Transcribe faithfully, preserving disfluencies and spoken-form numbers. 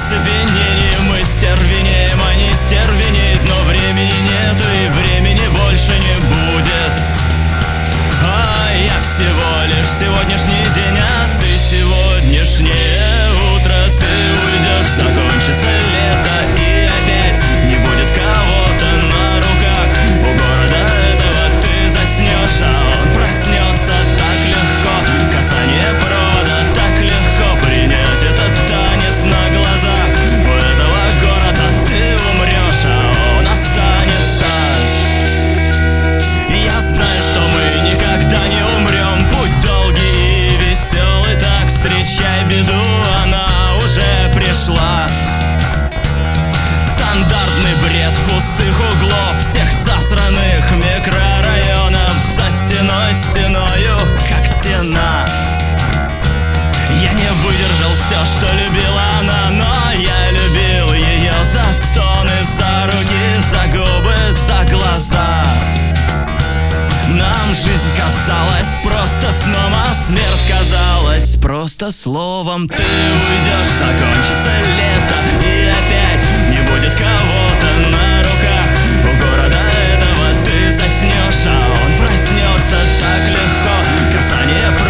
оцепенении мы стервенеем, а не стервенеет. Но времени нету и времени больше не будет. А я всего лишь сегодняшний день, а ты сегодняшнее утро. Ты уйдешь, закончится лето, и опять не будет кого-то на руках. У города этого ты заснешь, а он проснется так легко. Касание провода так легко, принять этот танец на глазах. У этого города ты умрешь, а он останется. Я знаю, что мы никогда не умрем. Путь долгий и веселый, так встречай беду, она уже пришла. Стандартный бред пустых углов, всех засранных микрорайонов за стеной, стеною, как стена. Я не выдержал все, что любила она, но я любил ее за стоны, за руки, за губы, за глаза. Нам жизнь казалась просто сном, а смерть казалась просто словом. Ты уйдешь, закончится лето, и опять не будет кого-то на руках. У города этого ты заснешь, а он проснется так легко. Касание